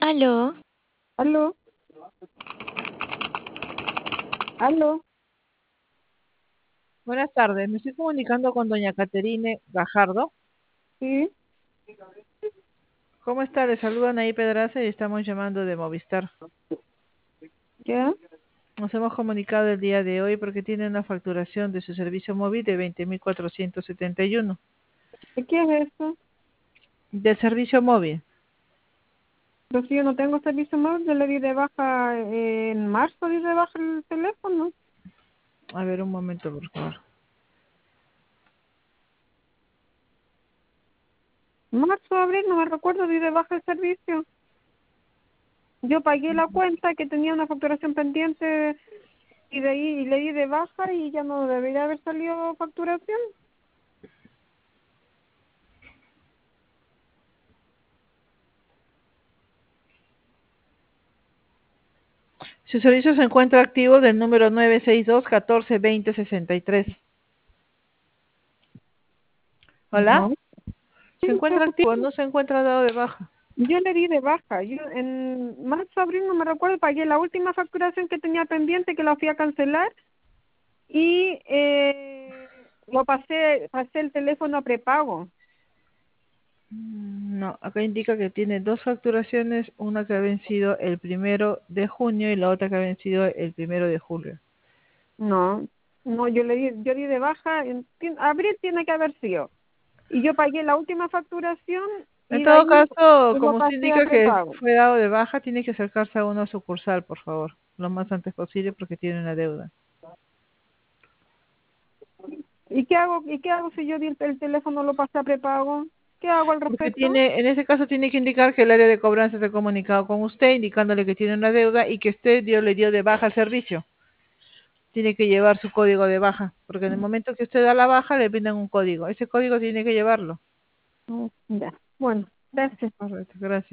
Aló, Aló, aló, Buenas tardes, me estoy comunicando con doña Caterine Gajardo. sí, ¿Cómo está? Le saludan ahí Pedraza y estamos llamando de Movistar. ya. Nos hemos comunicado el día de hoy porque tiene una facturación de su servicio móvil de 20.471. ¿De qué es eso? Del servicio móvil. Pero si yo no tengo servicio móvil, yo le di de baja en marzo, di de baja el teléfono. A ver, un momento, por favor. Marzo, abril, no me recuerdo, di de baja el servicio. Yo pagué la cuenta que tenía una facturación pendiente y de ahí le di de baja y ya no debería haber salido facturación. Su servicio se encuentra activo del número 962-14-20-63. ¿Hola? No. Sí, Se pero encuentra sí, activo, no se encuentra dado de baja. yo le di de baja. Yo en marzo, abril, no me recuerdo, pagué la última facturación que tenía pendiente que la fui a cancelar y pasé el teléfono a prepago. No, acá indica que tiene dos facturaciones, una que ha vencido el 1 de junio y la otra que ha vencido el 1 de julio. No, no, yo di de baja, abril tiene que haber sido. Y yo pagué la última facturación En y de todo ahí caso, lo como usted pasé a indica que prepago. fue dado de baja, tiene que acercarse a una sucursal, por favor, lo más antes posible porque tiene una deuda. ¿Y qué hago si yo di el teléfono lo pasé a prepago? ¿Qué hago al Porque respecto? tiene, en ese caso tiene que indicar que el área de cobranza se ha comunicado con usted, indicándole que tiene una deuda y que le dio de baja el servicio. Tiene que llevar su código de baja, porque en el momento que usted da la baja le brindan un código. Ese código tiene que llevarlo. Ya, bueno, gracias. Correcto, gracias.